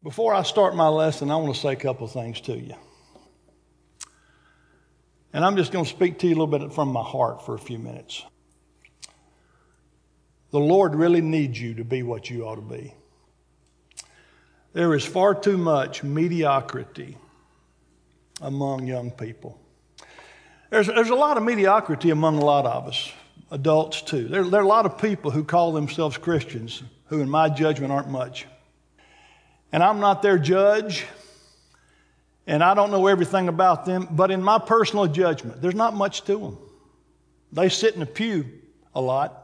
Before I start my lesson, I want to say a couple of things to you. And I'm just going to speak to you a little bit from my heart for a few minutes. The Lord really needs you to be what you ought to be. There is far too much mediocrity among young people. There's a lot of mediocrity among a lot of us, adults too. There are a lot of people who call themselves Christians who, in my judgment, aren't much. And I'm not their judge, and I don't know everything about them, but in my personal judgment, there's not much to them. They sit in the pew a lot.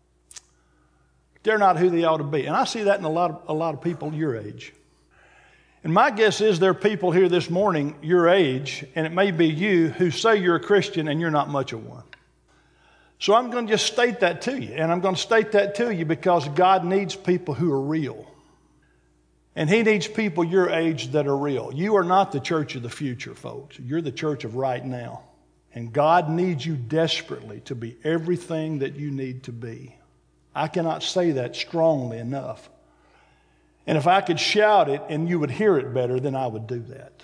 They're not who they ought to be. And I see that in a lot of people your age. And my guess is there are people here this morning your age, and it may be you, who say you're a Christian and you're not much of one. So I'm going to just state that to you. And I'm going to state that to you because God needs people who are real. And He needs people your age that are real. You are not the church of the future, folks. You're the church of right now. And God needs you desperately to be everything that you need to be. I cannot say that strongly enough. And if I could shout it and you would hear it better, then I would do that.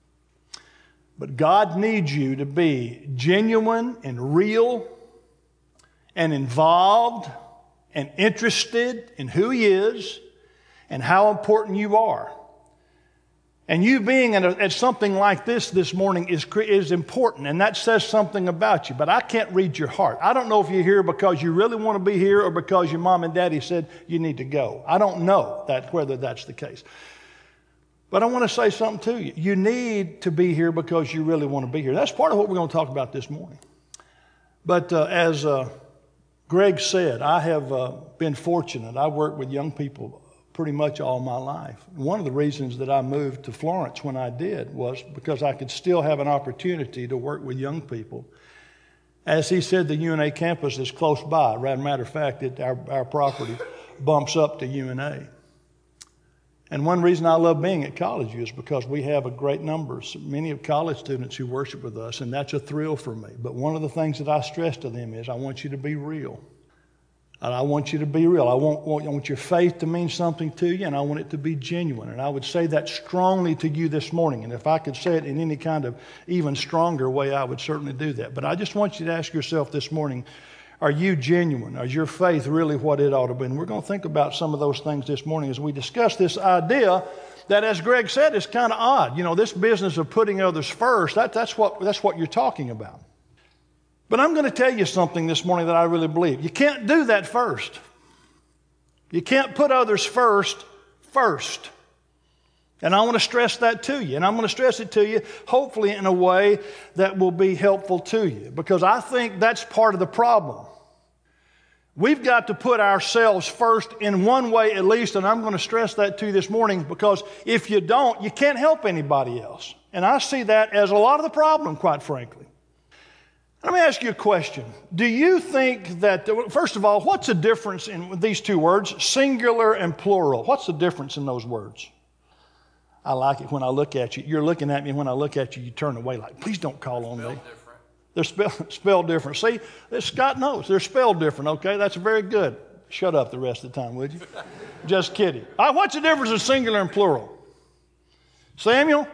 But God needs you to be genuine and real and involved and interested in who He is and how important you are. And you being at something like this morning is important, and that says something about you. But I can't read your heart. I don't know if you're here because you really want to be here or because your mom and daddy said you need to go. I don't know whether that's the case. But I want to say something to you. You need to be here because you really want to be here. That's part of what we're going to talk about this morning. But as Greg said, I have been fortunate. I worked with young people pretty much all my life. One of the reasons that I moved to Florence when I did was because I could still have an opportunity to work with young people. As he said, the UNA campus is close by. As a matter of fact, our property bumps up to UNA. And one reason I love being at college is because we have a great number, many of college students who worship with us, and that's a thrill for me. But one of the things that I stress to them is I want you to be real. And I want you to be real. I want your faith to mean something to you, and I want it to be genuine. And I would say that strongly to you this morning. And if I could say it in any kind of even stronger way, I would certainly do that. But I just want you to ask yourself this morning, are you genuine? Is your faith really what it ought to be? And we're going to think about some of those things this morning as we discuss this idea that, as Greg said, is kind of odd. You know, this business of putting others first, that's what you're talking about. But I'm going to tell you something this morning that I really believe. You can't do that first. You can't put others first. And I want to stress that to you. And I'm going to stress it to you, hopefully in a way that will be helpful to you. Because I think that's part of the problem. We've got to put ourselves first in one way at least, and I'm going to stress that to you this morning, because if you don't, you can't help anybody else. And I see that as a lot of the problem, quite frankly. Let me ask you a question. Do you think that, first of all, what's the difference in these two words, singular and plural? What's the difference in those words? I like it when I look at you. You're looking at me, and when I look at you, you turn away like, please don't call on me. They're spelled different. See, Scott knows. They're spelled different, okay? That's very good. Shut up the rest of the time, would you? Just kidding. All right, what's the difference in singular and plural? Samuel?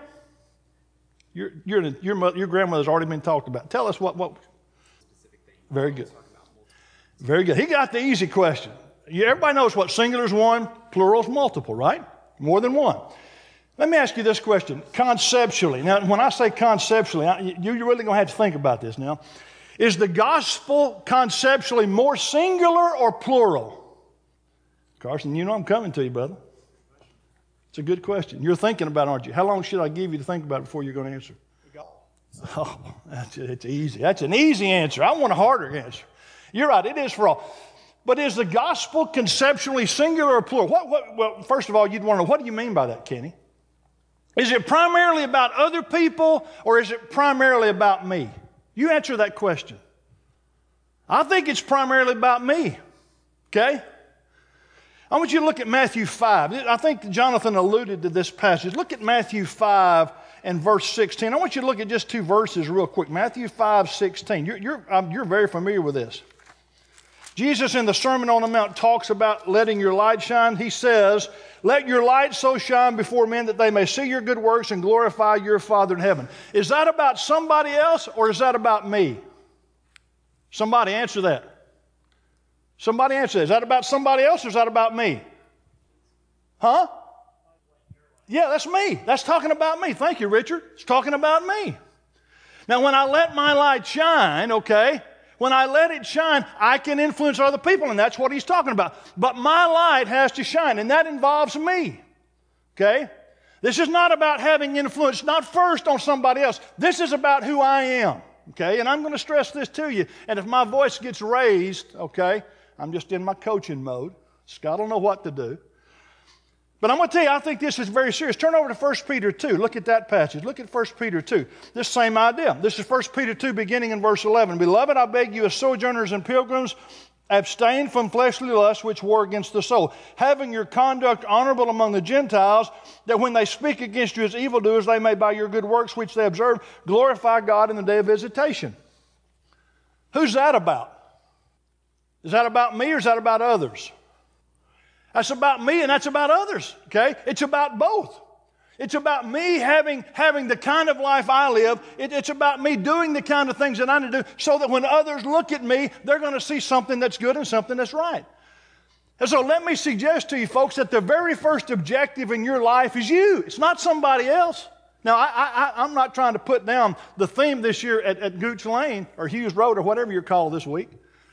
Your grandmother's already been talked about. Tell us what. Very good. Very good. He got the easy question. Everybody knows what singular is one, plural is multiple, right? More than one. Let me ask you this question, conceptually. Now, when I say conceptually, you're really going to have to think about this now. Is the gospel conceptually more singular or plural? Carson, you know I'm coming to you, brother. It's a good question. You're thinking about it, aren't you? How long should I give you to think about it before you're going to answer? Oh, it's easy. That's an easy answer. I want a harder answer. You're right, it is for all. But is the gospel conceptually singular or plural? Well, first of all, you'd want to know, what do you mean by that, Kenny? Is it primarily about other people, or is it primarily about me? You answer that question. I think it's primarily about me, okay? I want you to look at Matthew 5. I think Jonathan alluded to this passage. Look at Matthew 5 and verse 16. I want you to look at just two verses real quick. Matthew 5:16. You're very familiar with this. Jesus in the Sermon on the Mount talks about letting your light shine. He says, let your light so shine before men that they may see your good works and glorify your Father in heaven. Is that about somebody else or is that about me? Somebody answer that. Somebody answer that. Is that about somebody else or is that about me? Huh? Yeah, that's me. That's talking about me. Thank you, Richard. It's talking about me. Now, when I let my light shine, okay, when I let it shine, I can influence other people, and that's what he's talking about. But my light has to shine, and that involves me, okay? This is not about having influence, not first on somebody else. This is about who I am, okay? And I'm going to stress this to you, and if my voice gets raised, okay, I'm just in my coaching mode. Scott will know what to do. But I'm going to tell you, I think this is very serious. Turn over to 1 Peter 2. Look at that passage. Look at 1 Peter 2. This same idea. This is 1 Peter 2 beginning in verse 11. Beloved, I beg you as sojourners and pilgrims, abstain from fleshly lusts which war against the soul, having your conduct honorable among the Gentiles, that when they speak against you as evildoers, they may by your good works which they observe glorify God in the day of visitation. Who's that about? Is that about me or is that about others? That's about me and that's about others, okay? It's about both. It's about me having the kind of life I live. It's about me doing the kind of things that I need to do so that when others look at me, they're going to see something that's good and something that's right. And so let me suggest to you folks that the very first objective in your life is you. It's not somebody else. Now, I'm not trying to put down the theme this year at Gooch Lane or Hughes Road or whatever you're called this week.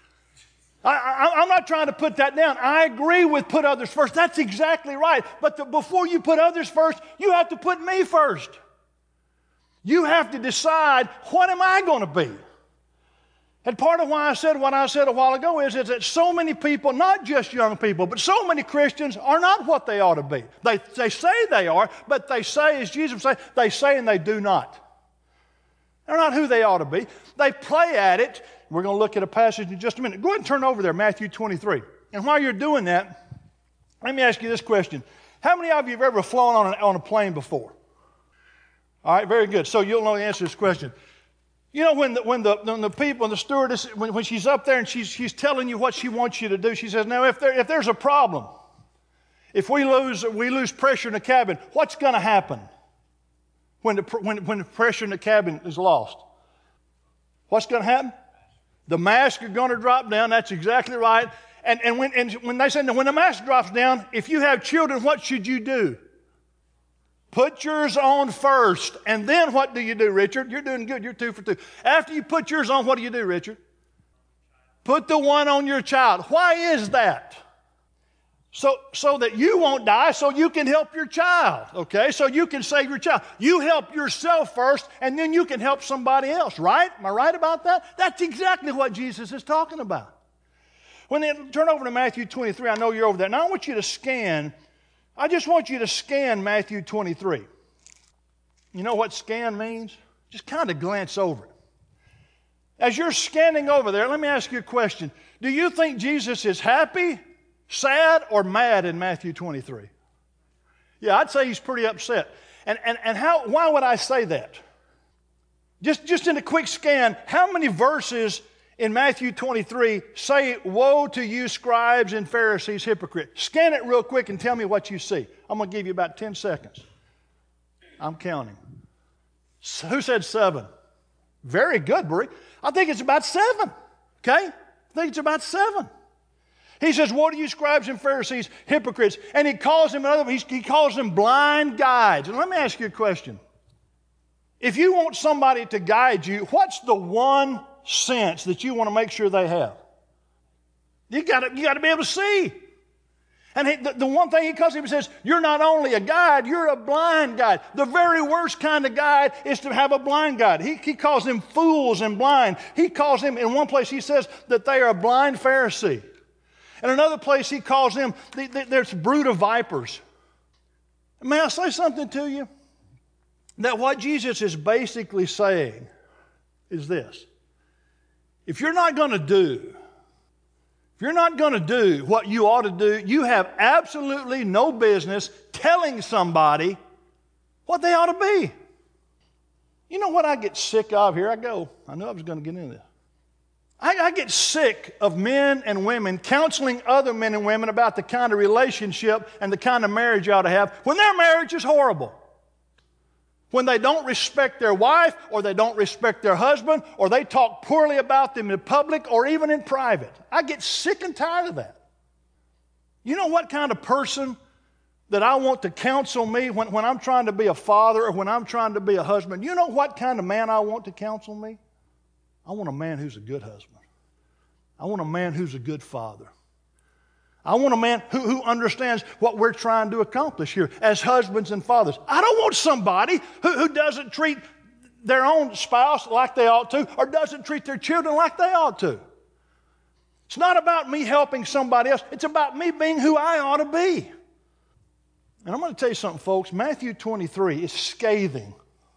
I'm not trying to put that down. I agree with put others first. That's exactly right. But before you put others first, you have to put me first. You have to decide, what am I going to be? And part of why I said what I said a while ago is that so many people, not just young people, but so many Christians are not what they ought to be. They say they are, but they say, as Jesus said, they say and they do not. They're not who they ought to be. They play at it. We're going to look at a passage in just a minute. Go ahead and turn over there, Matthew 23. And while you're doing that, let me ask you this question. How many of you have ever flown on a plane before? All right, very good. So you'll know the answer to this question. You know, when the people, the stewardess, when she's up there and she's telling you what she wants you to do, she says, now, if there's a problem, if we lose pressure in the cabin, what's going to happen when the pressure in the cabin is lost? What's going to happen? The masks are going to drop down. That's exactly right. And when they say, when the mask drops down, if you have children, what should you do? Put yours on first. And then what do you do, Richard? You're doing good. You're 2 for 2. After you put yours on, what do you do, Richard? Put the one on your child. Why is that? So that you won't die, so you can help your child, okay? So you can save your child. You help yourself first, and then you can help somebody else, right? Am I right about that? That's exactly what Jesus is talking about. When they turn over to Matthew 23, I know you're over there. Now I want you to scan. I just want you to scan Matthew 23. You know what scan means? Just kind of glance over it. As you're scanning over there, let me ask you a question. Do you think Jesus is happy, sad, or mad in Matthew 23? Yeah, I'd say he's pretty upset. And why would I say that? Just in a quick scan, how many verses in Matthew 23 say, woe to you scribes and Pharisees, hypocrites? Scan it real quick and tell me what you see. I'm going to give you about 10 seconds. I'm counting. So, who said 7? Very good, Bree. I think it's about 7. Okay? I think it's about 7. He says, woe to you scribes and Pharisees, hypocrites. And he calls them he calls them blind guides. And let me ask you a question. If you want somebody to guide you, what's the one sense that you want to make sure they have? You got to be able to see. And the one thing he calls him, he says, you're not only a guide, you're a blind guide. The very worst kind of guide is to have a blind guide. He calls them fools and blind. He calls them, in one place he says that they are a blind Pharisee. In another place he calls them, there's a brood of vipers. May I say something to you? That what Jesus is basically saying is this. If you're not going to do what you ought to do, you have absolutely no business telling somebody what they ought to be. You know what I get sick of? Here I go. I knew I was going to get into this. I get sick of men and women counseling other men and women about the kind of relationship and the kind of marriage you ought to have when their marriage is horrible. When they don't respect their wife, or they don't respect their husband, or they talk poorly about them in public or even in private. I get sick and tired of that. You know what kind of person that I want to counsel me when I'm trying to be a father or when I'm trying to be a husband? You know what kind of man I want to counsel me? I want a man who's a good husband. I want a man who's a good father. I want a man who understands what we're trying to accomplish here as husbands and fathers. I don't want somebody who doesn't treat their own spouse like they ought to, or doesn't treat their children like they ought to. It's not about me helping somebody else. It's about me being who I ought to be. And I'm going to tell you something, folks. Matthew 23 is scathing.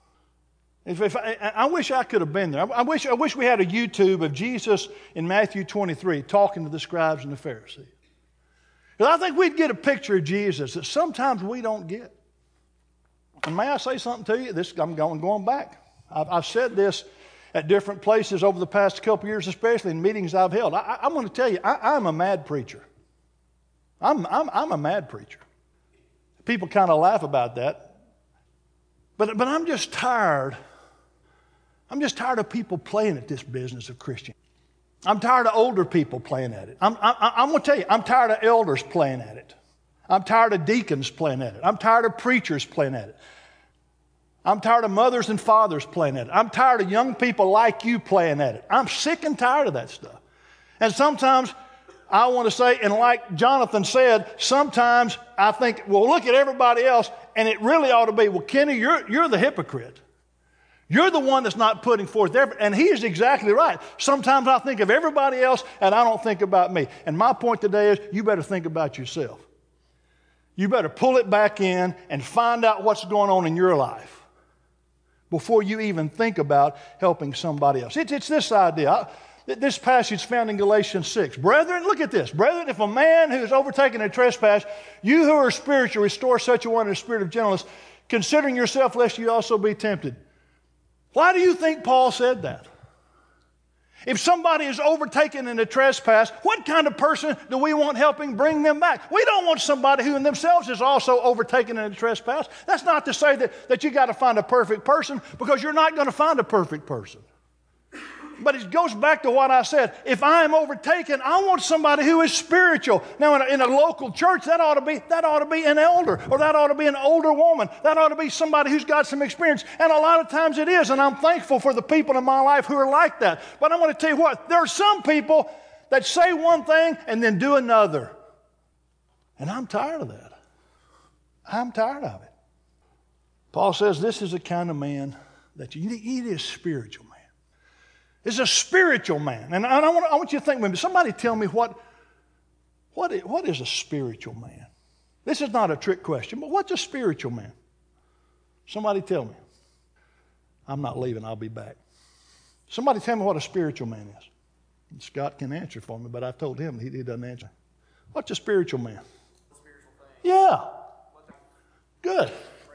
I wish I could have been there. I wish we had a YouTube of Jesus in Matthew 23 talking to the scribes and the Pharisees. Because I think we'd get a picture of Jesus that sometimes we don't get. And may I say something to you? I'm going back. I've said this at different places over the past couple of years, especially in meetings I've held. I'm going to tell you, I'm a mad preacher. I'm a mad preacher. People kind of laugh about that. But I'm just tired. I'm just tired of people playing at this business of Christianity. I'm tired of older people playing at it. I'm going to tell you, I'm tired of elders playing at it. I'm tired of deacons playing at it. I'm tired of preachers playing at it. I'm tired of mothers and fathers playing at it. I'm tired of young people like you playing at it. I'm sick and tired of that stuff. And sometimes I want to say, and like Jonathan said, sometimes I think, well, look at everybody else, and it really ought to be, well, Kenny, you're the hypocrite. You're the one that's not putting forth effort. And he is exactly right. Sometimes I think of everybody else, and I don't think about me. And my point today is, you better think about yourself. You better pull it back in and find out what's going on in your life before you even think about helping somebody else. It's this idea. This passage found in Galatians 6. Brethren, look at this. Brethren, if a man who is overtaken in trespass, you who are spiritual, restore such a one in a spirit of gentleness, considering yourself lest you also be tempted. Why do you think Paul said that? If somebody is overtaken in a trespass, what kind of person do we want helping bring them back? We don't want somebody who in themselves is also overtaken in a trespass. That's not to say that you got to find a perfect person, because you're not going to find a perfect person. But it goes back to what I said. If I am overtaken, I want somebody who is spiritual. Now, in a local church, that ought to be an elder, or that ought to be an older woman. That ought to be somebody who's got some experience. And a lot of times it is, and I'm thankful for the people in my life who are like that. But I'm going to tell you what, there are some people that say one thing and then do another. And I'm tired of that. I'm tired of it. Paul says this is the kind of man that you need. He is spiritual. Is a spiritual man. And I want you to think with me. Somebody tell me what is a spiritual man? This is not a trick question, but what's a spiritual man? Somebody tell me. I'm not leaving. I'll be back. Somebody tell me what a spiritual man is. And Scott can answer for me, but I told him he doesn't answer. What's a spiritual man? Spiritual thing. Yeah. Good.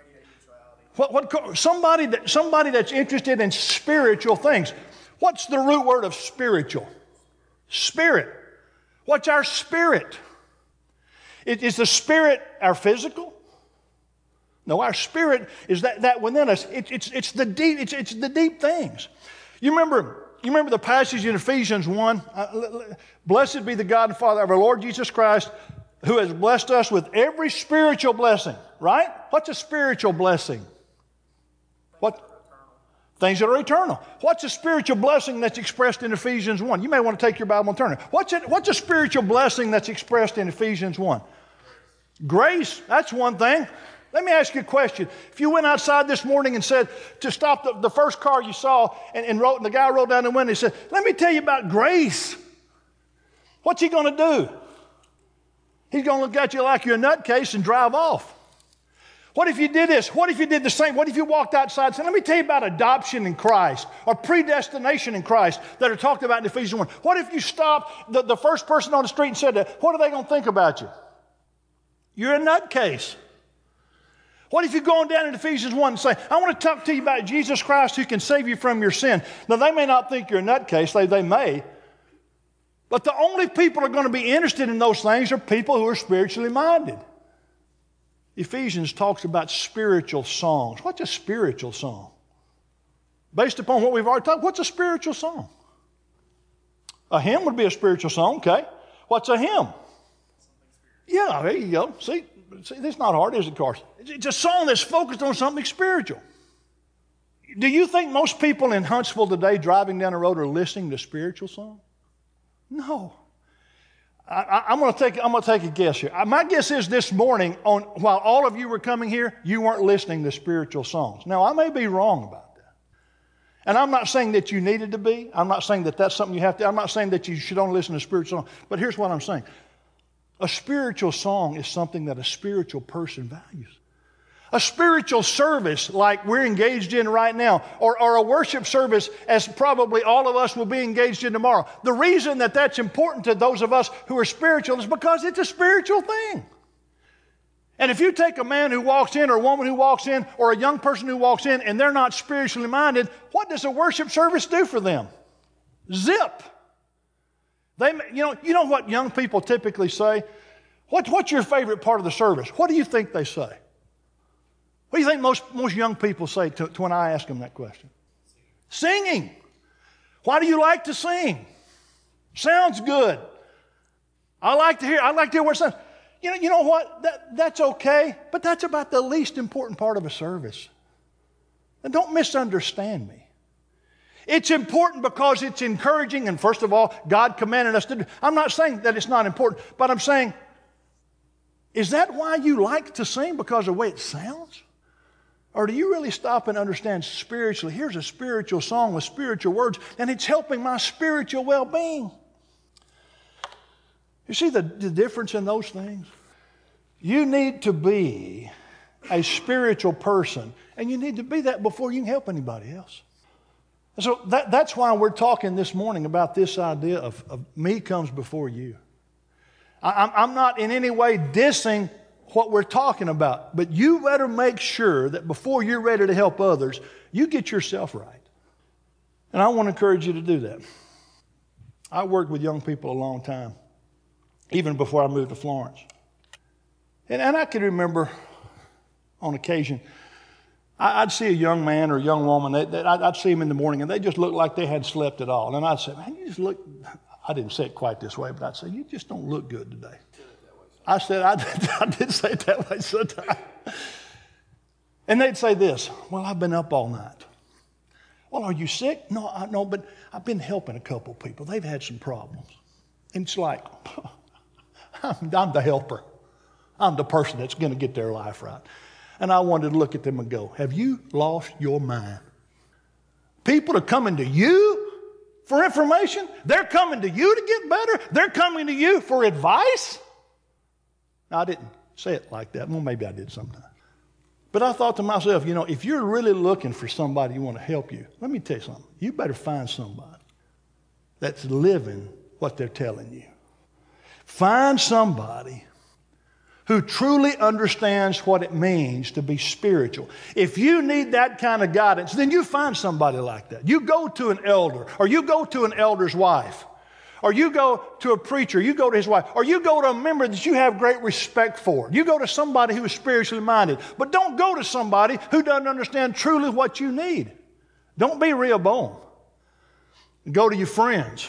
Somebody that's interested in spiritual things. What's the root word of spiritual? Spirit. What's our spirit? Is the spirit our physical? No, our spirit is that within us. It's the deep things. You remember the passage in Ephesians 1? Blessed be the God and Father of our Lord Jesus Christ, who has blessed us with every spiritual blessing. Right? What's a spiritual blessing? What? Things that are eternal. What's a spiritual blessing that's expressed in Ephesians 1? You may want to take your Bible and turn it. What's a spiritual blessing that's expressed in Ephesians 1? Grace. That's one thing. Let me ask you a question. If you went outside this morning and said to stop the first car you saw and the guy rolled down the window and said, let me tell you about grace. What's he going to do? He's going to look at you like you're a nutcase and drive off. What if you did this? What if you did the same? What if you walked outside and said, let me tell you about adoption in Christ or predestination in Christ that are talked about in Ephesians 1? What if you stopped the first person on the street and said that? What are they going to think about you? You're a nutcase. What if you go on down in Ephesians 1 and say, I want to talk to you about Jesus Christ who can save you from your sin. Now, they may not think you're a nutcase. They may. But the only people who are going to be interested in those things are people who are spiritually minded. Ephesians talks about spiritual songs. What's a spiritual song? Based upon what we've already talked, what's a spiritual song? A hymn would be a spiritual song, okay. What's a hymn? Yeah, there you go. See, that's not hard, is it, Carson? It's a song that's focused on something spiritual. Do you think most people in Huntsville today driving down the road are listening to spiritual songs? No. I'm going to take a guess here. My guess is this morning, while all of you were coming here, you weren't listening to spiritual songs. Now, I may be wrong about that. And I'm not saying that you needed to be. I'm not saying that that's something you have to. I'm not saying that you should only listen to spiritual songs. But here's what I'm saying. A spiritual song is something that a spiritual person values. A spiritual service like we're engaged in right now, or a worship service as probably all of us will be engaged in tomorrow. The reason that that's important to those of us who are spiritual is because it's a spiritual thing. And if you take a man who walks in or a woman who walks in or a young person who walks in and they're not spiritually minded, what does a worship service do for them? Zip. You know what young people typically say? What's your favorite part of the service? What do you think they say? What do you think most young people say to when I ask them that question? Singing. Why do you like to sing? Sounds good. I like to hear what it sounds. You know what? That's okay, but that's about the least important part of a service. And don't misunderstand me. It's important because it's encouraging, and first of all, God commanded us to do. I'm not saying that it's not important, but I'm saying, is that why you like to sing? Because of the way it sounds? Or do you really stop and understand spiritually? Here's a spiritual song with spiritual words, and it's helping my spiritual well-being. You see the difference in those things? You need to be a spiritual person, and you need to be that before you can help anybody else. And so that's why we're talking this morning about this idea of me comes before you. I'm not in any way dissing what we're talking about, but you better make sure that before you're ready to help others, you get yourself right. And I want to encourage you to do that. I worked with young people a long time, even before I moved to Florence. And I can remember on occasion, I'd see a young man or a young woman, I'd see them in the morning, and they just looked like they hadn't slept at all. And I'd say, man, you just look, I didn't say it quite this way, but I'd say, you just don't look good today. I said, I did say it that way sometimes. And they'd say this, well, I've been up all night. Well, are you sick? No, but I've been helping a couple people. They've had some problems. And it's like, I'm the helper. I'm the person that's going to get their life right. And I wanted to look at them and go, have you lost your mind? People are coming to you for information. They're coming to you to get better. They're coming to you for advice. Now, I didn't say it like that. Well, maybe I did sometime. But I thought to myself, if you're really looking for somebody who want to help you, let me tell you something. You better find somebody that's living what they're telling you. Find somebody who truly understands what it means to be spiritual. If you need that kind of guidance, then you find somebody like that. You go to an elder, or you go to an elder's wife, or you go to a preacher, you go to his wife, or you go to a member that you have great respect for. You go to somebody who is spiritually minded. But don't go to somebody who doesn't understand truly what you need. Don't be Rehoboam. Go to your friends.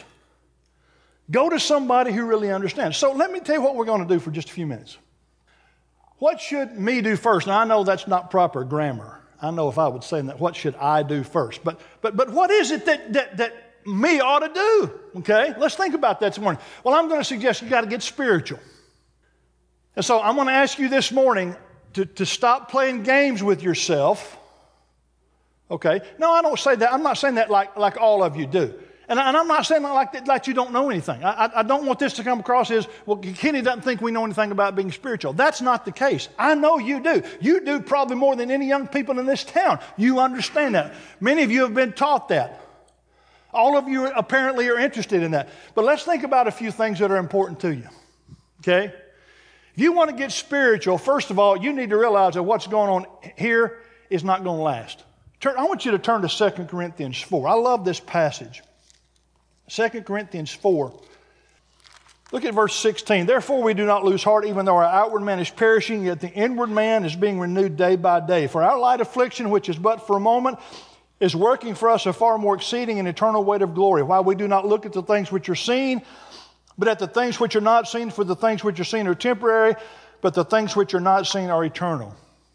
Go to somebody who really understands. So let me tell you what we're going to do for just a few minutes. What should me do first? Now, I know that's not proper grammar. I know if I would say that, what should I do first? But what is it that me ought to do? Okay, let's think about that this morning. Well, I'm going to suggest you got to get spiritual. And so I'm going to ask you this morning to stop playing games with yourself. Okay, no, I don't say that. I'm not saying that like all of you do. And I'm not saying like you don't know anything. I don't want this to come across as, well, Kenny doesn't think we know anything about being spiritual. That's not the case. I know you do. You do probably more than any young people in this town. You understand that. Many of you have been taught that. All of you apparently are interested in that. But let's think about a few things that are important to you. Okay? If you want to get spiritual, first of all, you need to realize that what's going on here is not going to last. I want you to turn to 2 Corinthians 4. I love this passage. 2 Corinthians 4. Look at verse 16. Therefore we do not lose heart, even though our outward man is perishing, yet the inward man is being renewed day by day. For our light affliction, which is but for a moment, is working for us a far more exceeding and eternal weight of glory. While we do not look at the things which are seen, but at the things which are not seen, for the things which are seen are temporary, but the things which are not seen are eternal.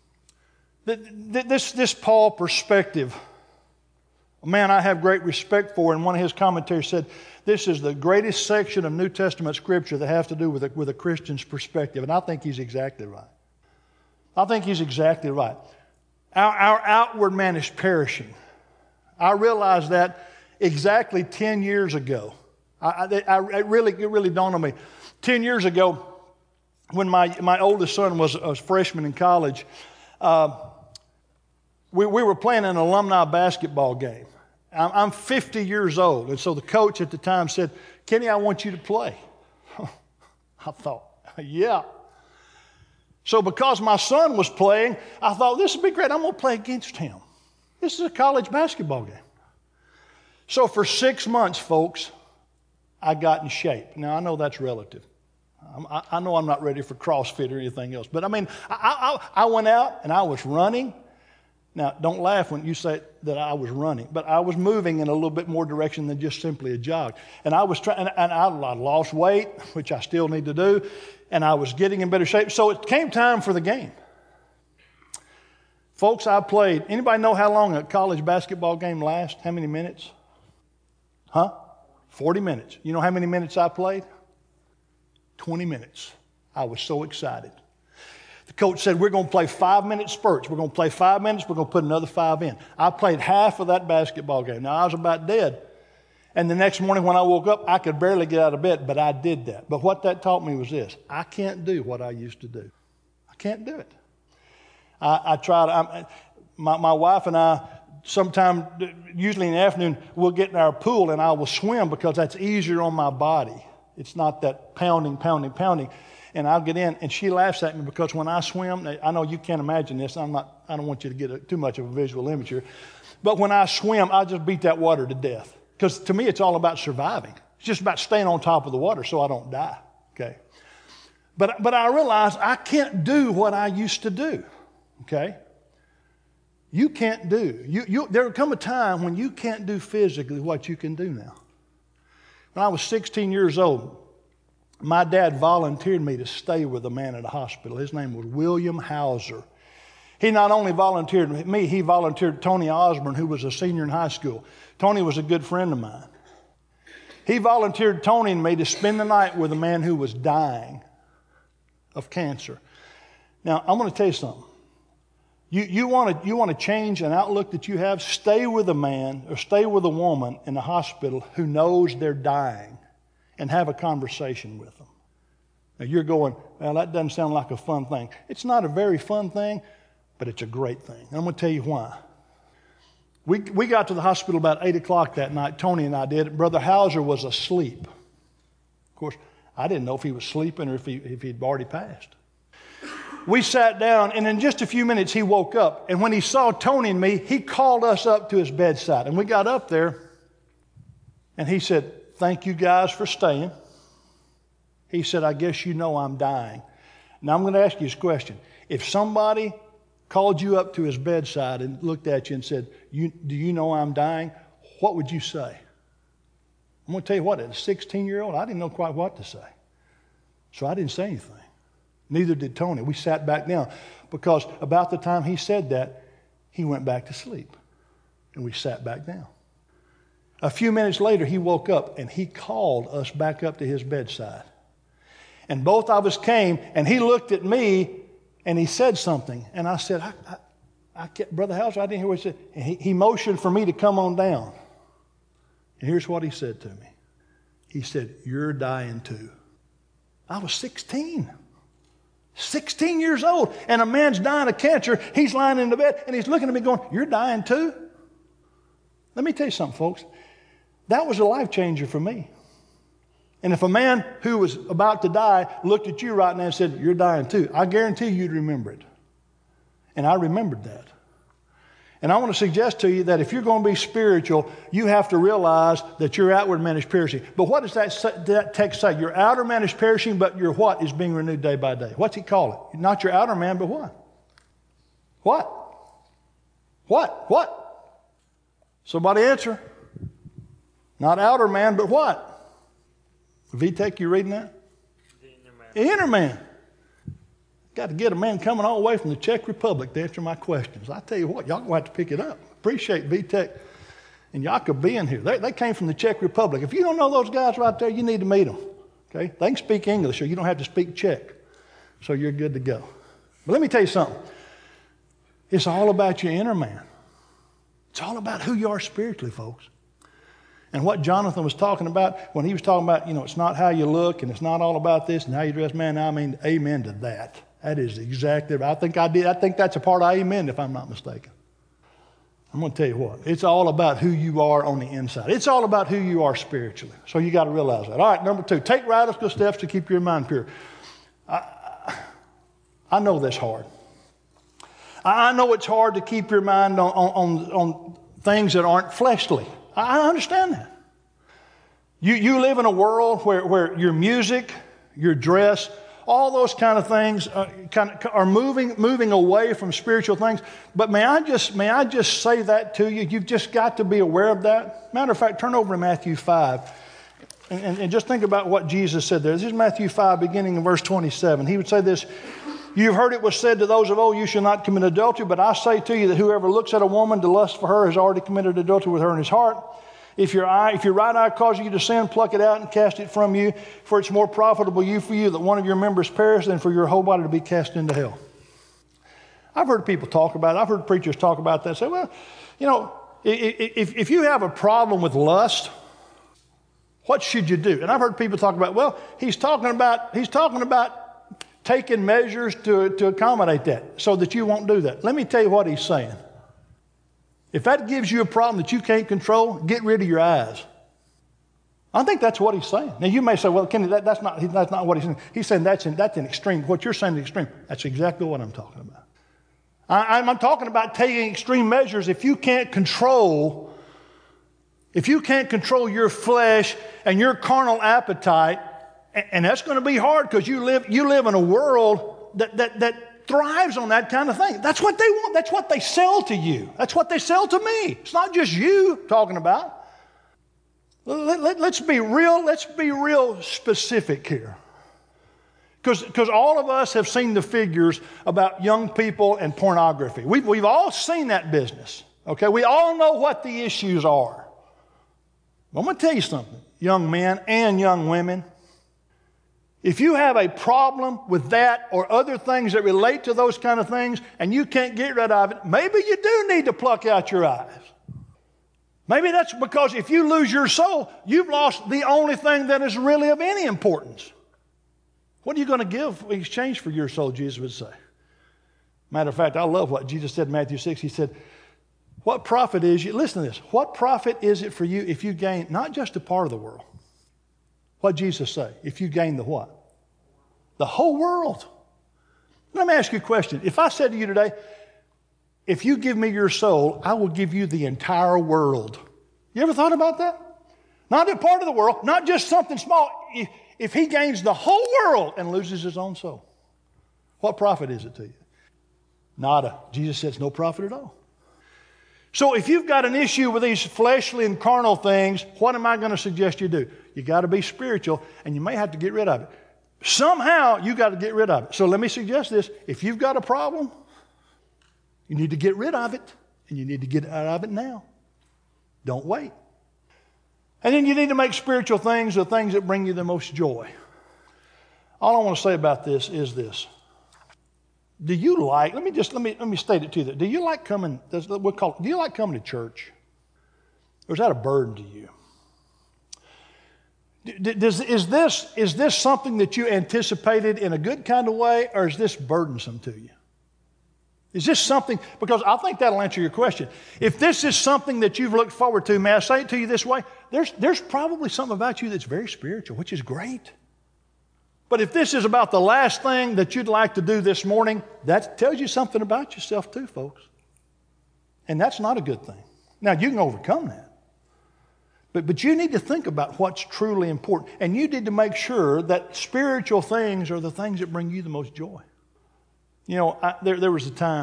This Paul perspective, a man I have great respect for, and one of his commentators said, this is the greatest section of New Testament Scripture that has to do with a Christian's perspective. And I think he's exactly right. I think he's exactly right. Our outward man is perishing. I realized that exactly 10 years ago. It really dawned on me. 10 years ago, when my oldest son was a freshman in college, we were playing an alumni basketball game. I'm 50 years old, and so the coach at the time said, Kenny, I want you to play. I thought, yeah. So because my son was playing, I thought, this would be great. I'm going to play against him. This is a college basketball game. So for 6 months, folks, I got in shape. Now, I know that's relative. I know I'm not ready for CrossFit or anything else. But, I mean, I went out and I was running. Now, don't laugh when you say that I was running, but I was moving in a little bit more direction than just simply a jog. And I was trying, and I lost weight, which I still need to do, and I was getting in better shape. So it came time for the game. Folks, I played. Anybody know how long a college basketball game lasts? How many minutes? 40 minutes. You know how many minutes I played? 20 minutes. I was so excited. The coach said, we're going to play 5-minute spurts. We're going to play 5 minutes. We're going to put another 5 in. I played half of that basketball game. Now, I was about dead. And the next morning when I woke up, I could barely get out of bed, but I did that. But what that taught me was this. I can't do what I used to do. I can't do it. I tried. My wife and I, sometime, usually in the afternoon, we'll get in our pool and I will swim because that's easier on my body. It's not that pounding. And I'll get in, and she laughs at me because when I swim, I know you can't imagine this. I don't want you to get too much of a visual image here. But when I swim, I just beat that water to death. Because to me, it's all about surviving. It's just about staying on top of the water so I don't die. Okay. But I realized I can't do what I used to do. Okay. You can't do. There will come a time when you can't do physically what you can do now. When I was 16 years old, my dad volunteered me to stay with a man at a hospital. His name was William Hauser. He not only volunteered me, he volunteered Tony Osborne, who was a senior in high school. Tony was a good friend of mine. He volunteered Tony and me to spend the night with a man who was dying of cancer. Now, I'm going to tell you something. You want to change an outlook that you have? Stay with a man or stay with a woman in a hospital who knows they're dying and have a conversation with them. Now you're going, well, that doesn't sound like a fun thing. It's not a very fun thing, but it's a great thing. And I'm going to tell you why. We got to the hospital about 8 o'clock that night. Tony and I did. Brother Hauser was asleep. Of course, I didn't know if he was sleeping or if he'd already passed. We sat down, and in just a few minutes, he woke up. And when he saw Tony and me, he called us up to his bedside. And we got up there, and he said, thank you guys for staying. He said, I guess you know I'm dying. Now I'm going to ask you this question. If somebody called you up to his bedside and looked at you and said, do you know I'm dying? What would you say? I'm going to tell you what, as a 16-year-old, I didn't know quite what to say. So I didn't say anything. Neither did Tony. We sat back down because about the time he said that, he went back to sleep. And we sat back down. A few minutes later, he woke up and he called us back up to his bedside. And both of us came, and he looked at me and he said something. And I said, I can't, Brother Hauser, I didn't hear what he said. And he motioned for me to come on down. And here's what he said to me. He said, you're dying too. I was 16. 16 years old. And a man's dying of cancer. He's lying in the bed and he's looking at me going, you're dying too? Let me tell you something, folks. That was a life changer for me. And if a man who was about to die looked at you right now and said, you're dying too, I guarantee you'd remember it. And I remembered that. And I want to suggest to you that if you're going to be spiritual, you have to realize that your outward man is perishing. But what does that text say? Your outer man is perishing, but your what is being renewed day by day? What's he call it? Not your outer man, but what? What? What? Somebody answer. Not outer man, but what? VTech, you reading that? The inner man. Got to get a man coming all the way from the Czech Republic to answer my questions. I tell you what, y'all going to have to pick it up. Appreciate VTech and Jakob being here. They came from the Czech Republic. If you don't know those guys right there, you need to meet them. Okay? They can speak English, or you don't have to speak Czech. So you're good to go. But let me tell you something. It's all about your inner man. It's all about who you are spiritually, folks. And what Jonathan was talking about when he was talking about, it's not how you look and it's not all about this and how you dress, man, I mean, amen to that. That is exactly right. I think that's a part of amen, if I'm not mistaken. I'm going to tell you what. It's all about who you are on the inside. It's all about who you are spiritually. So you got to realize that. All right, number 2, take radical steps to keep your mind pure. I know that's hard. I know it's hard to keep your mind on things that aren't fleshly. I understand that. You live in a world where your music, your dress, all those kind of things are moving away from spiritual things. But may I just say that to you? You've just got to be aware of that. Matter of fact, turn over to Matthew 5 and just think about what Jesus said there. This is Matthew 5, beginning in verse 27. He would say this: "You've heard it was said to those of old, you shall not commit adultery, but I say to you that whoever looks at a woman to lust for her has already committed adultery with her in his heart. If your right eye causes you to sin, pluck it out and cast it from you, for it's more profitable for you that one of your members perish than for your whole body to be cast into hell." I've heard people talk about it. I've heard preachers talk about that. Say, well, if you have a problem with lust, what should you do? And I've heard people talk about, well, he's talking about taking measures to accommodate that so that you won't do that. Let me tell you what he's saying. If that gives you a problem that you can't control, get rid of your eyes. I think that's what he's saying. Now, you may say, well, Kenny, that's not what he's saying. He's saying that's an extreme. What you're saying is extreme. That's exactly what I'm talking about. I'm talking about taking extreme measures. If you can't control your flesh and your carnal appetite, and that's going to be hard because you live in a world that thrives on that kind of thing. That's what they want. That's what they sell to you. That's what they sell to me. It's not just you talking about. Let's be real specific here. Because all of us have seen the figures about young people and pornography. We've all seen that business. Okay? We all know what the issues are. I'm going to tell you something, young men and young women. If you have a problem with that or other things that relate to those kind of things and you can't get rid of it, maybe you do need to pluck out your eyes. Maybe that's because if you lose your soul, you've lost the only thing that is really of any importance. What are you going to give in exchange for your soul, Jesus would say. Matter of fact, I love what Jesus said in Matthew 6. He said, what profit is you? Listen to this. What profit is it for you if you gain not just a part of the world? What did Jesus say? If you gain the what? The whole world. Let me ask you a question. If I said to you today, if you give me your soul, I will give you the entire world. You ever thought about that? Not a part of the world, not just something small. If he gains the whole world and loses his own soul, what profit is it to you? Nada. Jesus says no profit at all. So if you've got an issue with these fleshly and carnal things, what am I going to suggest you do? You got to be spiritual, and you may have to get rid of it. Somehow you got to get rid of it. So let me suggest this. If you've got a problem, you need to get rid of it, and you need to get out of it now. Don't wait. And then you need to make spiritual things the things that bring you the most joy. All I want to say about this is this. Do you like, let me state it to you. Do you like coming to church? Or is that a burden to you? Is this something that you anticipated in a good kind of way, or is this burdensome to you? Is this something, because I think that'll answer your question. If this is something that you've looked forward to, may I say it to you this way? There's probably something about you that's very spiritual, which is great. But if this is about the last thing that you'd like to do this morning, that tells you something about yourself too, folks. And that's not a good thing. Now, you can overcome that. But you need to think about what's truly important. And you need to make sure that spiritual things are the things that bring you the most joy. You know, there was a time.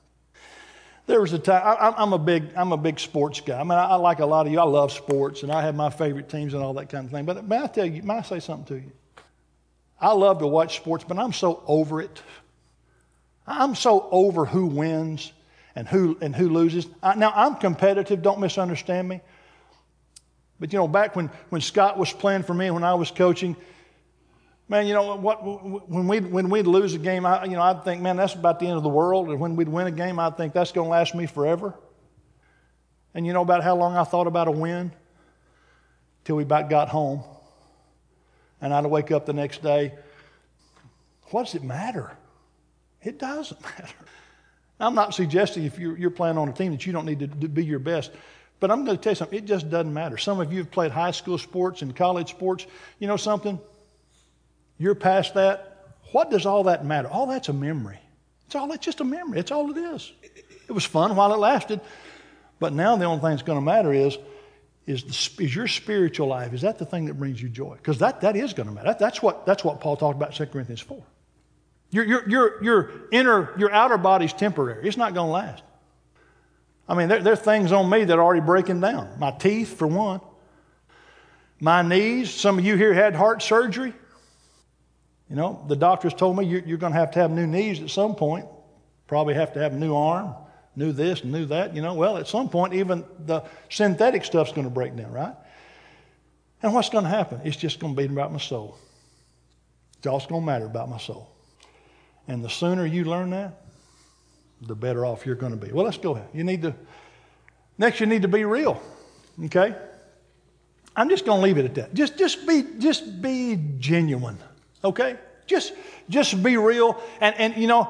I'm a big sports guy. I mean, I like a lot of you. I love sports, and I have my favorite teams and all that kind of thing. But may I say something to you? I love to watch sports, but I'm so over it. I'm so over who wins and who loses. Now, I'm competitive. Don't misunderstand me. But, you know, back when Scott was playing for me, when I was coaching, man, you know what? When we'd lose a game, I'd think, man, that's about the end of the world. And when we'd win a game, I'd think that's going to last me forever. And you know about how long I thought about a win? Till we about got home. And I'd wake up the next day. What does it matter? It doesn't matter. I'm not suggesting if you're playing on a team that you don't need to be your best. But I'm going to tell you something. It just doesn't matter. Some of you have played high school sports and college sports. You know something? You're past that. What does all that matter? All that's a memory. It's just a memory. It's all it is. It was fun while it lasted. But now the only thing that's going to matter is your spiritual life. Is that the thing that brings you joy? Because that is going to matter. That's what Paul talked about in 2 Corinthians 4. Your outer body's temporary. It's not going to last. I mean, there are things on me that are already breaking down. My teeth, for one. My knees. Some of you here had heart surgery. You know, the doctors told me you're going to have new knees at some point. Probably have to have a new arm, new this and new that. You know, well, at some point, even the synthetic stuff's going to break down, right? And what's going to happen? It's just going to be about my soul. It's all that's going to matter about my soul. And the sooner you learn that, the better off you're going to be. Well, let's go ahead. You need to be real. Okay? I'm just going to leave it at that. Just be genuine. Okay? Just be real. And you know,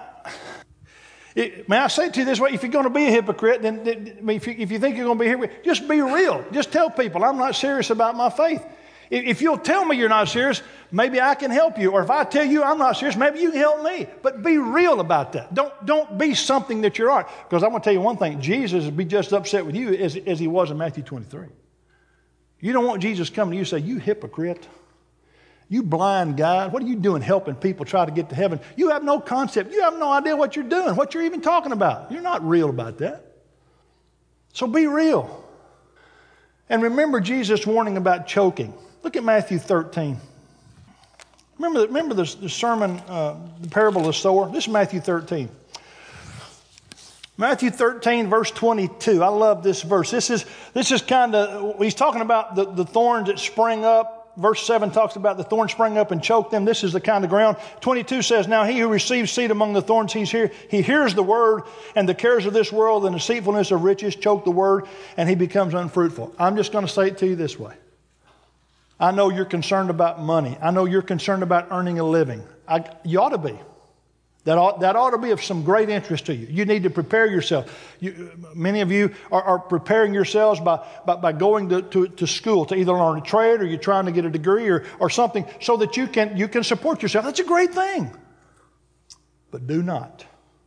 may I say it to you this way? If you're going to be a hypocrite, then if you think you're going to be a hypocrite, just be real. Just tell people, I'm not serious about my faith. If you'll tell me you're not serious, maybe I can help you. Or if I tell you I'm not serious, maybe you can help me. But be real about that. Don't be something that you aren't. Because I'm going to tell you one thing. Jesus would be just upset with you as he was in Matthew 23. You don't want Jesus coming to you and say, you hypocrite. You blind guy. What are you doing helping people try to get to heaven? You have no concept. You have no idea what you're doing, what you're even talking about. You're not real about that. So be real. And remember Jesus' warning about choking. Look at Matthew 13. Remember the sermon, the parable of the sower? This is Matthew 13. Matthew 13, verse 22. I love this verse. This is kind of, he's talking about the thorns that sprang up. Verse 7 talks about the thorns sprang up and choked them. This is the kind of ground. 22 says, now he who receives seed among the thorns, he hears the word, and the cares of this world and the deceitfulness of riches choke the word, and he becomes unfruitful. I'm just going to say it to you this way. I know you're concerned about money. I know you're concerned about earning a living. You ought to be. That ought to be of some great interest to you. You need to prepare yourself. Many of you are preparing yourselves by going to school to either learn a trade or you're trying to get a degree or something so that you can support yourself. That's a great thing. But do not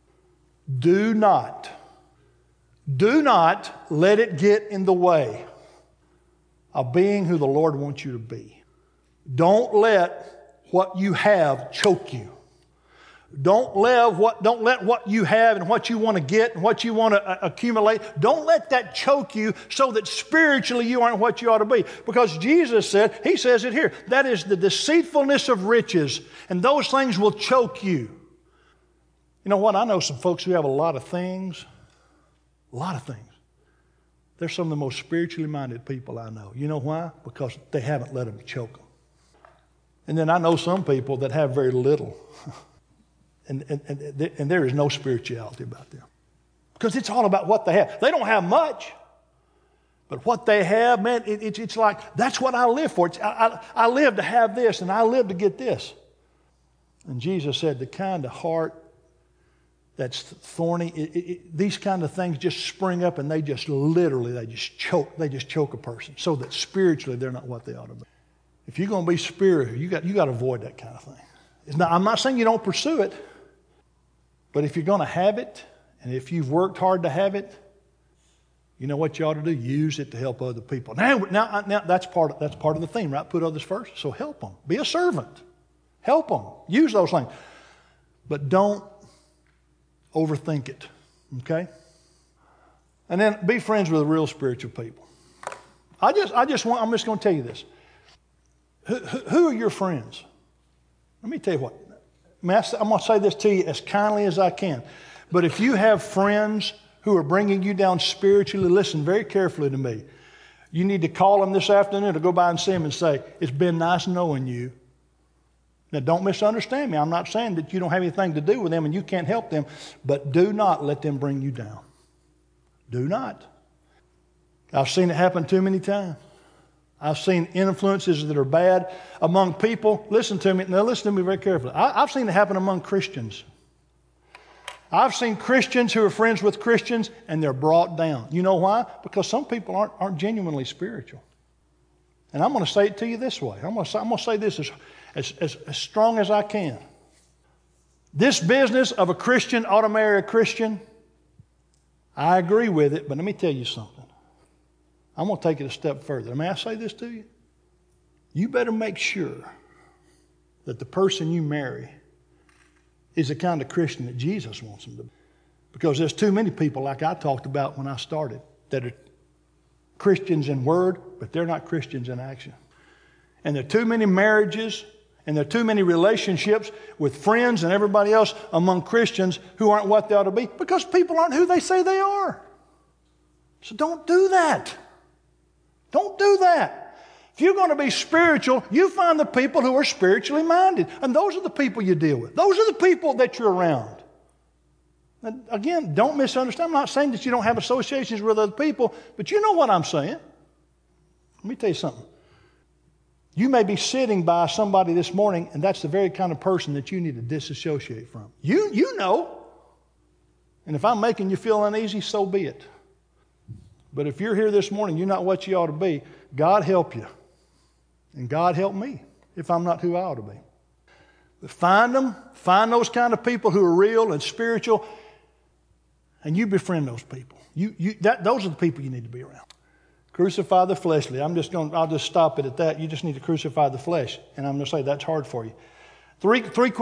let it get in the way of being who the Lord wants you to be. Don't let what you have choke you. Don't let what you have and what you want to get and what you want to accumulate, don't let that choke you so that spiritually you aren't what you ought to be. Because Jesus said, he says it here, that is the deceitfulness of riches, and those things will choke you. You know what? I know some folks who have a lot of things. They're some of the most spiritually minded people I know. You know why? Because they haven't let them choke them. And then I know some people that have very little. And there is no spirituality about them. Because it's all about what they have. They don't have much. But what they have, man, it's like, that's what I live for. I live to have this, and I live to get this. And Jesus said, the kind of heart that's thorny, these kind of things just spring up, and they just choke a person, so that spiritually they're not what they ought to be. If you're going to be spiritual, you got to avoid that kind of thing. I'm not saying you don't pursue it, but if you're going to have it, and if you've worked hard to have it, You know what you ought to do? Use it to help other people. Now that's part of the theme, right? Put others first. So help them. Be a servant. Help them. Use those things. But don't overthink it. Okay? And then be friends with real spiritual people. I'm just going to tell you this. Who are your friends? Let me tell you what. I'm going to say this to you as kindly as I can. But if you have friends who are bringing you down spiritually, listen very carefully to me. You need to call them this afternoon or go by and see them and say, it's been nice knowing you. Now, don't misunderstand me. I'm not saying that you don't have anything to do with them and you can't help them, but do not let them bring you down. Do not. I've seen it happen too many times. I've seen influences that are bad among people. Listen to me. Now, listen to me very carefully. I've seen it happen among Christians. I've seen Christians who are friends with Christians and they're brought down. You know why? Because some people aren't genuinely spiritual. And I'm going to say it to you this way. I'm going to say this as strong as I can. This business of a Christian ought to marry a Christian, I agree with it, but let me tell you something. I'm going to take it a step further. May I say this to you? You better make sure that the person you marry is the kind of Christian that Jesus wants them to be. Because there's too many people, like I talked about when I started, that are Christians in word, but they're not Christians in action. And there are too many marriages and there are too many relationships with friends and everybody else among Christians who aren't what they ought to be because people aren't who they say they are. So don't do that. Don't do that. If you're going to be spiritual, you find the people who are spiritually minded. And those are the people you deal with. Those are the people that you're around. And again, don't misunderstand. I'm not saying that you don't have associations with other people, but you know what I'm saying. Let me tell you something. You may be sitting by somebody this morning, and that's the very kind of person that you need to disassociate from. You know. And if I'm making you feel uneasy, so be it. But if you're here this morning, you're not what you ought to be, God help you. And God help me if I'm not who I ought to be. But find them, find those kind of people who are real and spiritual, and you befriend those people. Those are the people you need to be around. Crucify the fleshly. I'll just stop it at that. You just need to crucify the flesh. And I'm going to say that's hard for you. Three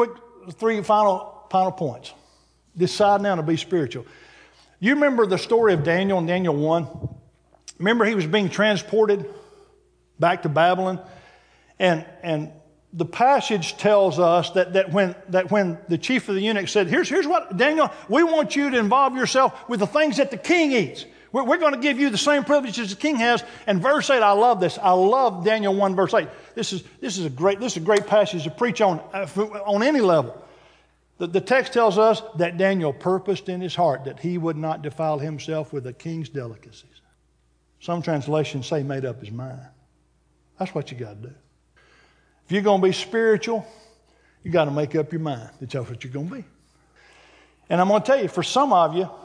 final points. Decide now to be spiritual. You remember the story of Daniel in Daniel 1? Remember he was being transported back to Babylon? And the passage tells us that when the chief of the eunuchs said, here's what, Daniel, we want you to involve yourself with the things that the king eats. We're going to give you the same privileges the king has. And verse 8, I love this. I love Daniel 1, verse 8. This is a great passage to preach on any level. The text tells us that Daniel purposed in his heart that he would not defile himself with the king's delicacies. Some translations say made up his mind. That's what you got to do. If you're going to be spiritual, you got to make up your mind that that's what you're going to be. And I'm going to tell you, for some of you,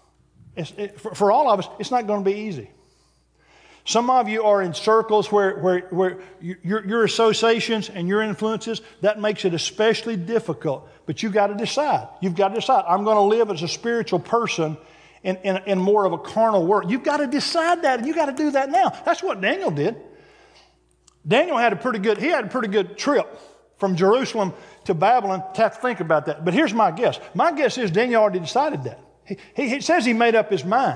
for all of us, it's not going to be easy. Some of you are in circles where your associations and your influences, that makes it especially difficult. But you've got to decide. You've got to decide, I'm going to live as a spiritual person in more of a carnal world. You've got to decide that, and you've got to do that now. That's what Daniel did. Daniel had a pretty good trip from Jerusalem to Babylon to have to think about that. But here's my guess. My guess is Daniel already decided that. He says he made up his mind.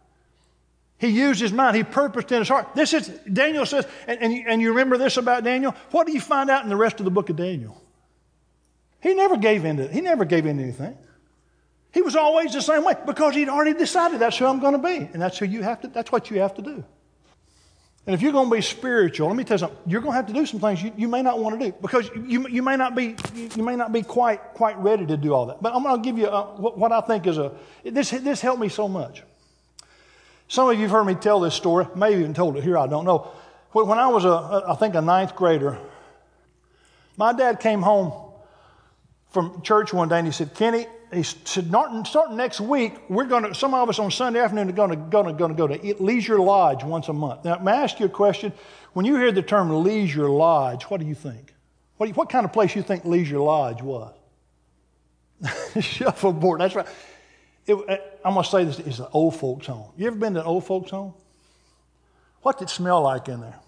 He used his mind. He purposed in his heart. This is, Daniel says, and you remember this about Daniel? What do you find out in the rest of the book of Daniel? He never gave in to anything. He was always the same way because he'd already decided that's who I'm going to be. And that's what you have to do. And if you're going to be spiritual, let me tell you something. You're going to have to do some things you may not want to do because you may not be quite ready to do all that. But I'm going to give you what I think is this helped me so much. Some of you have heard me tell this story. Maybe even told it here. I don't know. When I was I think a ninth grader, my dad came home from church one day and he said, Kenny, he said, starting next week, some of us on Sunday afternoon are going to go to Leisure Lodge once a month. Now, may I ask you a question? When you hear the term Leisure Lodge, what do you think? What kind of place do you think Leisure Lodge was? Shuffleboard, that's right. I'm going to say this, it's an old folks home. You ever been to an old folks home? What did it smell like in there?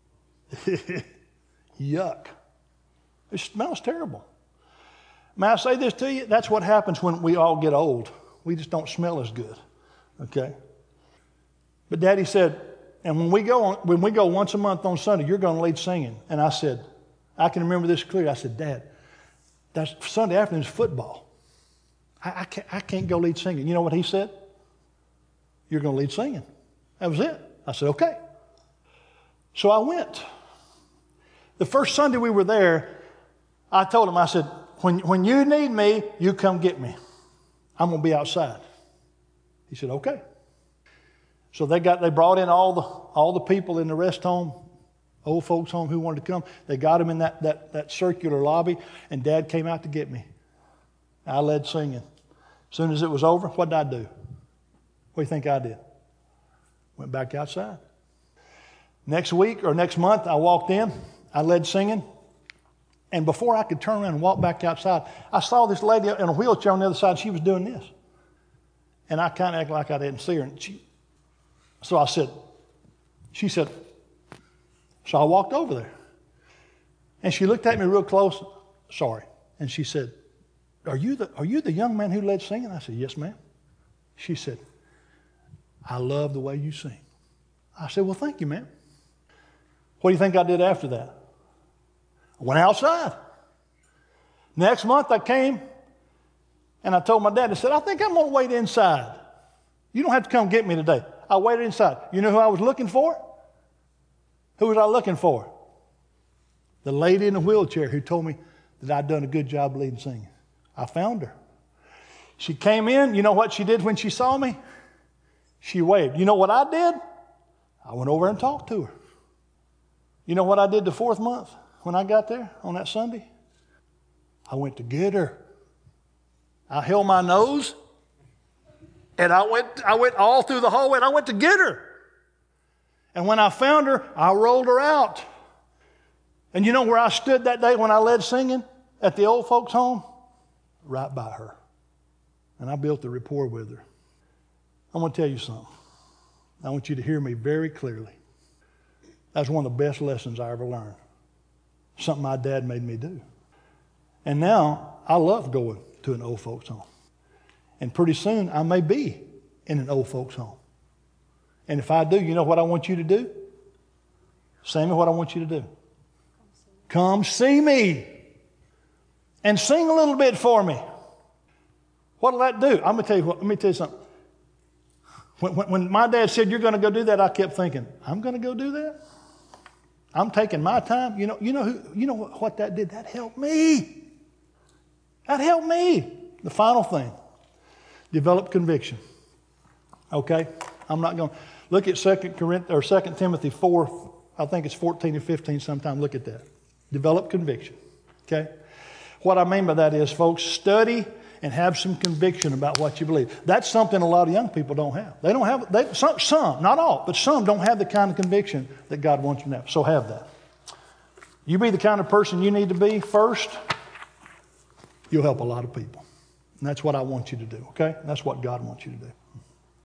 Yuck. It smells terrible. May I say this to you? That's what happens when we all get old. We just don't smell as good. Okay? But Daddy said, and when we go once a month on Sunday, you're going to lead singing. And I said, I can remember this clearly. I said, Dad, that's Sunday afternoon's football. I can't go lead singing. You know what he said? You're going to lead singing. That was it. I said, okay. So I went. The first Sunday we were there, I told him, I said, when you need me, you come get me. I'm going to be outside. He said, okay. So they brought in all the people in the rest home, old folks home who wanted to come. They got them in that circular lobby, and Dad came out to get me. I led singing. As soon as it was over, what did I do? What do you think I did? Went back outside. Next week or next month, I walked in. I led singing. And before I could turn around and walk back outside, I saw this lady in a wheelchair on the other side. She was doing this. And I kind of acted like I didn't see her. And she said, so I walked over there. And she looked at me real close. Sorry. And she said, Are you the young man who led singing? I said, yes, ma'am. She said, I love the way you sing. I said, well, thank you, ma'am. What do you think I did after that? I went outside. Next month I came and I told my dad, I said, I think I'm going to wait inside. You don't have to come get me today. I waited inside. You know who I was looking for? Who was I looking for? The lady in the wheelchair who told me that I'd done a good job leading singing. I found her. She came in. You know what she did when she saw me? She waved. You know what I did? I went over and talked to her. You know what I did the fourth month when I got there on that Sunday? I went to get her. I held my nose, and I went all through the hallway, and I went to get her. And when I found her, I rolled her out. And you know where I stood that day when I led singing? At the old folks' home? Right by her. And I built a rapport with her. I'm going to tell you something. I want you to hear me very clearly. That's one of the best lessons I ever learned. Something my dad made me do. And now I love going to an old folks' home. And pretty soon I may be in an old folks' home. And if I do, you know what I want you to do? Sammy, what I want you to do? Come see me. And sing a little bit for me. What'll that do? I'm going to tell you what. Let me tell you something. When my dad said, you're going to go do that, I kept thinking, I'm going to go do that? I'm taking my time. You know what that did? That helped me. That helped me. The final thing, develop conviction. Okay? I'm not going to look at 2 Timothy 4. I think it's 14 and 15 sometime. Look at that. Develop conviction. Okay? What I mean by that is, folks, study and have some conviction about what you believe. That's something a lot of young people don't have. They don't have, some, not all, but some don't have the kind of conviction that God wants them to have. So have that. You be the kind of person you need to be first, you'll help a lot of people. And that's what I want you to do, okay? That's what God wants you to do.